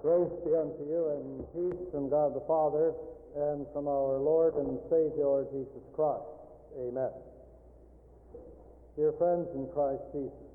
Grace be unto you, and peace from God the Father, and from our Lord and Savior Jesus Christ. Amen. Dear friends in Christ Jesus,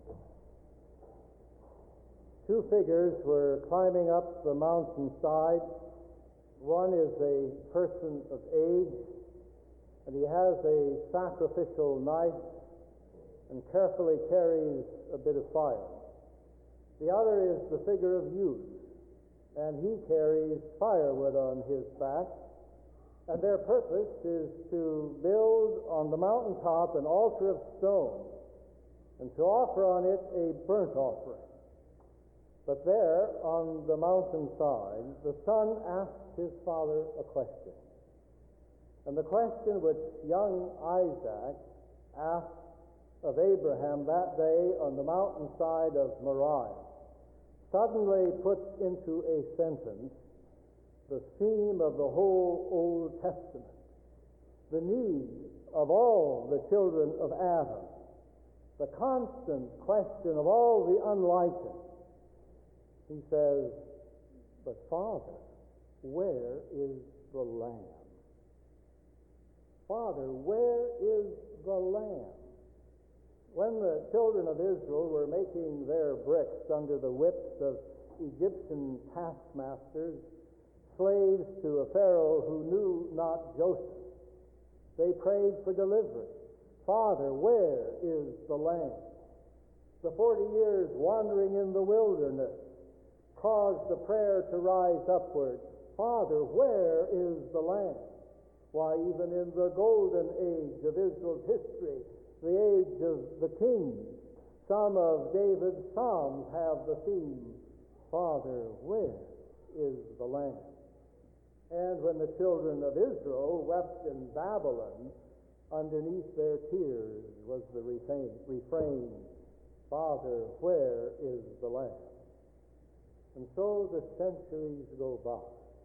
two figures were climbing up the mountainside. One is a person of age, and he has a sacrificial knife and carefully carries a bit of fire. The other is the figure of youth, and he carries firewood on his back, and their purpose is to build on the mountaintop an altar of stone and to offer on it a burnt offering. But there on the mountainside, the son asked his father a question. And the question which young Isaac asked of Abraham that day on the mountainside of Moriah suddenly puts into a sentence the theme of the whole Old Testament, the need of all the children of Adam, the constant question of all the unlightened. He says, "But Father, where is the lamb? Father, where is the lamb?" When the children of Israel were making their bricks under the whips of Egyptian taskmasters, slaves to a Pharaoh who knew not Joseph, they prayed for deliverance. "Father, where is the lamb?" The 40 years wandering in the wilderness caused the prayer to rise upward. "Father, where is the lamb?" Why, even in the golden age of Israel's history, the age of the kings, some of David's psalms have the theme, "Father, where is the lamb?" And when the children of Israel wept in Babylon, underneath their tears was the refrain, "Father, where is the lamb?" And so the centuries go by,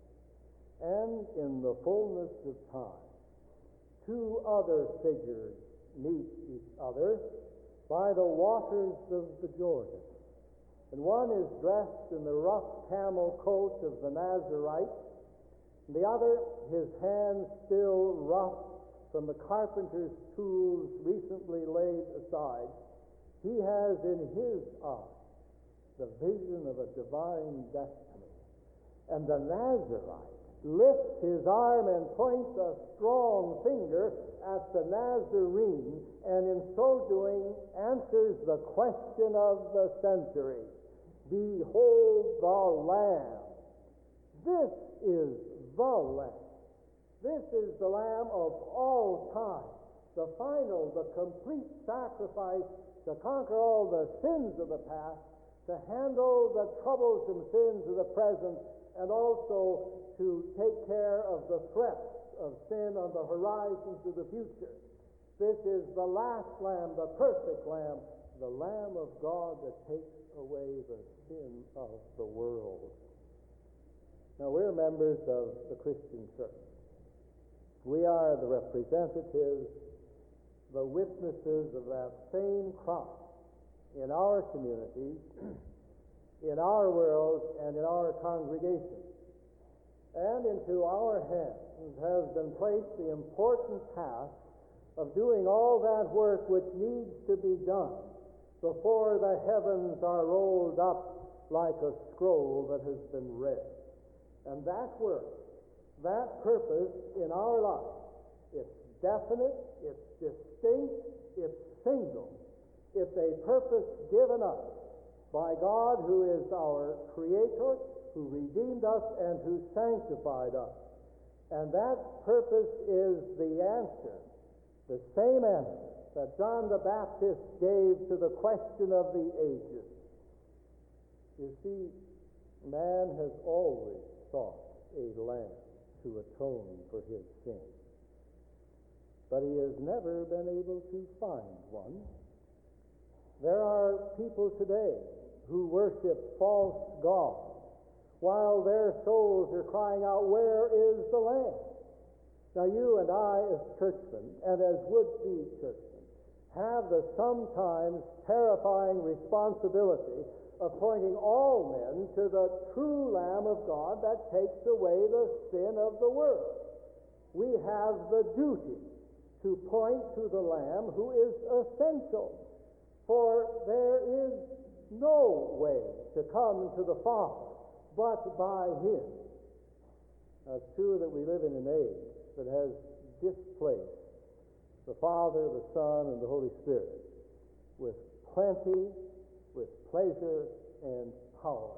and in the fullness of time, two other figures meet each other by the waters of the Jordan. And one is dressed in the rough camel coat of the Nazarite, and the other, his hands still rough from the carpenter's tools recently laid aside, he has in his eyes the vision of a divine destiny. And the Nazarite lifts his arm and points a strong finger at the Nazarene, and in so doing answers the question of the century, "Behold the Lamb." This is the Lamb. This is the Lamb of all time, the final, the complete sacrifice to conquer all the sins of the past, to handle the troublesome sins of the present, and also to take care of the threats of sin on the horizons of the future. This is the last Lamb, the perfect Lamb, the Lamb of God that takes away the sin of the world. Now, we're members of the Christian Church. We are the representatives, the witnesses of that same Christ in our communities, in our world, and in our congregations. And into our hands has been placed the important task of doing all that work which needs to be done before the heavens are rolled up like a scroll that has been read. And that work, that purpose in our life, it's definite, it's distinct, it's single. It's a purpose given us by God, who is our Creator, who redeemed us and who sanctified us. And that purpose is the answer, the same answer that John the Baptist gave to the question of the ages. You see, man has always sought a lamb to atone for his sins, but he has never been able to find one. There are people today who worship false gods, while their souls are crying out, "Where is the Lamb?" Now, you and I, as churchmen, and as would-be churchmen, have the sometimes terrifying responsibility of pointing all men to the true Lamb of God that takes away the sin of the world. We have the duty to point to the Lamb who is essential, for there is no way to come to the Father but by Him. Now, it's true that we live in an age that has displaced the Father, the Son, and the Holy Spirit with plenty, with pleasure, and power.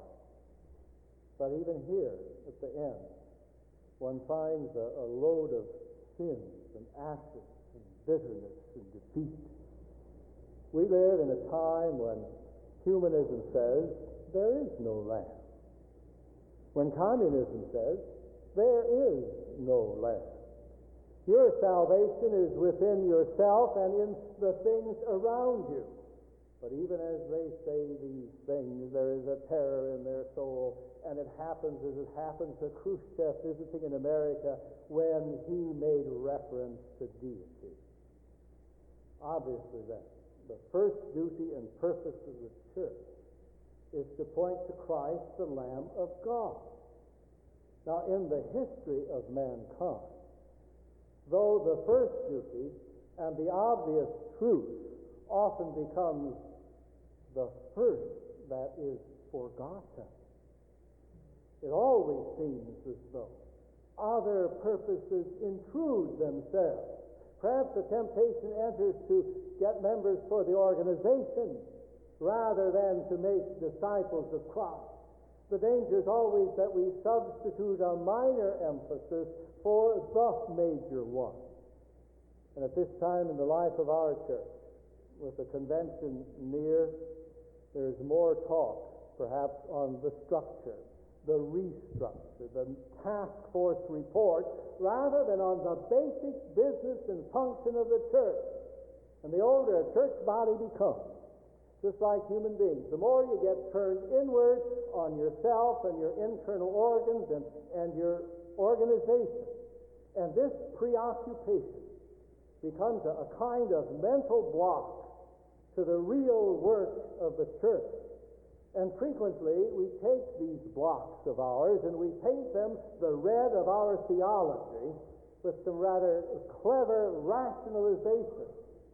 But even here, at the end, one finds a load of sins and ashes and bitterness and defeat. We live in a time when humanism says there is no Lamb, when communism says there is no Lamb. Your salvation is within yourself and in the things around you. But even as they say these things, there is a terror in their soul, and it happens as it happened to Khrushchev visiting in America when he made reference to deity. Obviously then, the first duty and purpose of the church is to point to Christ, the Lamb of God. Now, in the history of mankind, though the first duty and the obvious truth often becomes the first that is forgotten, it always seems as though other purposes intrude themselves. Perhaps the temptation enters to get members for the organization rather than to make disciples of Christ. The danger is always that we substitute a minor emphasis for the major one. And at this time in the life of our church, with the convention near, there's more talk, perhaps, on the structure, the restructure, the task force report, rather than on the basic business and function of the church. And the older a church body becomes, just like human beings, the more you get turned inward on yourself and your internal organs and your organization. And this preoccupation becomes a kind of mental block to the real work of the church. And frequently we take these blocks of ours and we paint them the red of our theology with some rather clever rationalization.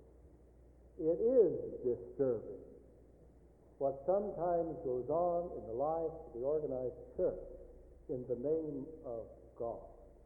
It is disturbing what sometimes goes on in the life of the organized church in the name of God.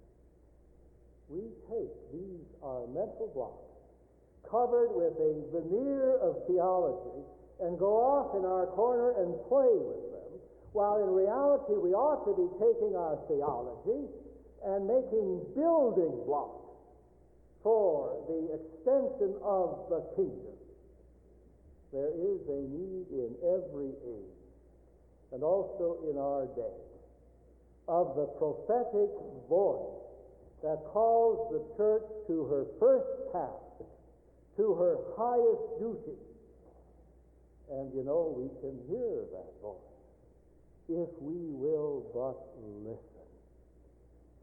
We take these, our mental blocks, covered with a veneer of theology, and go off in our corner and play with them, while in reality we ought to be taking our theology and making building blocks for the extension of the kingdom. There is a need in every age, and also in our day, of the prophetic voice that calls the church to her first task, to her highest duty. And you know, we can hear that voice if we will but listen.